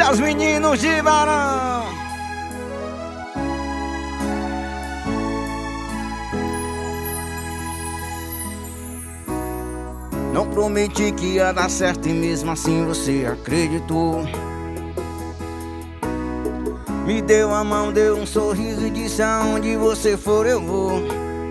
Esse é os meninos de Barão. Não prometi que ia dar certo e mesmo assim você acreditou. Me deu a mão, deu um sorriso e disse: aonde você for eu vou.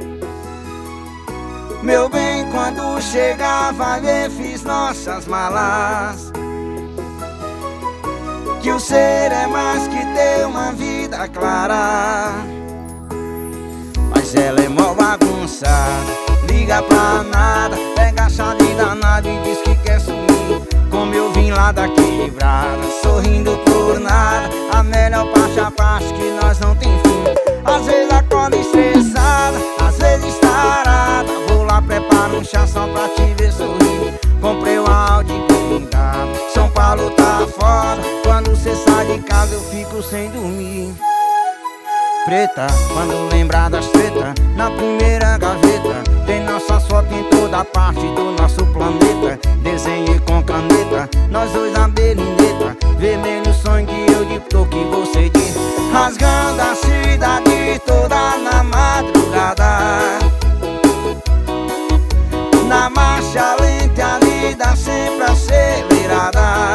Meu bem, quando chegar vai ver, fiz nossas malas. Que o ser é mais que ter uma vida clara. Mas ela é mó bagunçada, liga pra nada, pega a chave da nave e diz que quer sumir. Como eu vim lá da quebrada, sorrindo por nada. A melhor parte é a parte que nós não tem fim. Às vezes acorda estressada, às vezes tarada. Vou lá, preparo um chá só pra te ver sorrir. Comprei um Audi blindado, São Paulo tá foda. Quando cê sai de casa eu fico sem dormir. Preta, quando lembrar das tretas, na primeira gaveta tem nossa foto em toda parte do nosso planeta. Desenhei com caneta, nós dois na belineta. Vermelho sangue, eu de toque, você de rasgando a cidade toda na madrugada. Na marcha lenta, a vida sempre acelerada.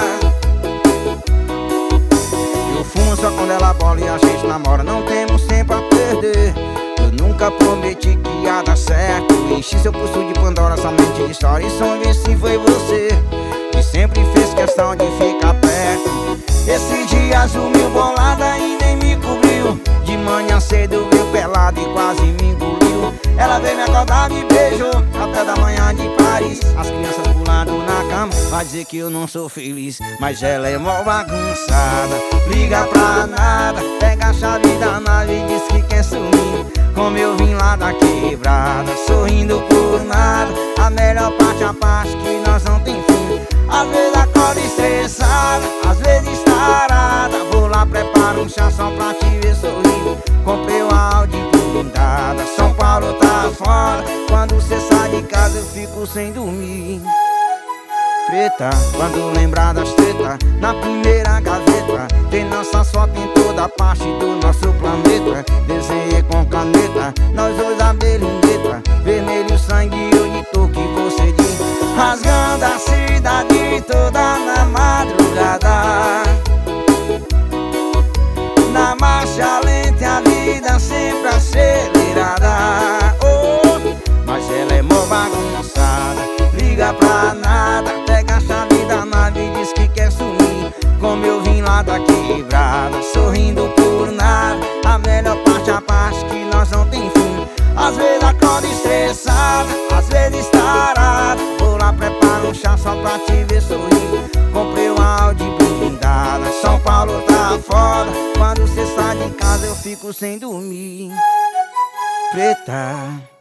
Eu fumo só quando ela bola e a gente namora. Não temos tempo a perder. Eu nunca prometi que ia dar certo. Enchi seu pulso de Pandora, somente de história. E só ver se foi você que sempre fez questão de ficar perto. Esse dia azul mil bolada e nem me cobriu. De manhã cedo veio pelado e quase me engoliu. Ela veio me acordar, me beijou, café da manhã de Paris. As crianças pulando na cama, vai dizer que eu não sou feliz. Mas ela é mó bagunçada, liga pra nada, pega a chave da nave e diz que quer sumir. Como eu vim lá da quebrada, sorrindo por nada. A melhor parte é a parte que nós não tem fim. Às vezes acorda estressada, às vezes tarada. Vou lá, preparo um chá só pra te ver sorrir. Comprei uma Audi blindada, São Paulo tá fora. Quando cê sai de casa eu fico sem dormir. Preta, quando lembrar das tretas, na primeira gaveta tem nossas fotos em toda parte do nosso planeta. Desenhei com caneta, nós dois a belineta. Vermelho sangue, eu de toque, você de rasgando a cidade toda na madrugada. Na marcha lenta, a vida sempre acelerada. Oh, mas ela é mó bagunçada, liga pra nada, pega a chave da nave e diz que quer sumir. Como eu vim lá da quebrada, sorrindo por nada. A melhor parte é a parte que nós não tem fim. Às vezes acorda estressada, às vezes tarada. Vou lá, preparo um chá só pra te ver sorrir. Comprei uma Audi blindada, São Paulo tá foda. Quando cê sai de casa eu fico sem dormir. Preta.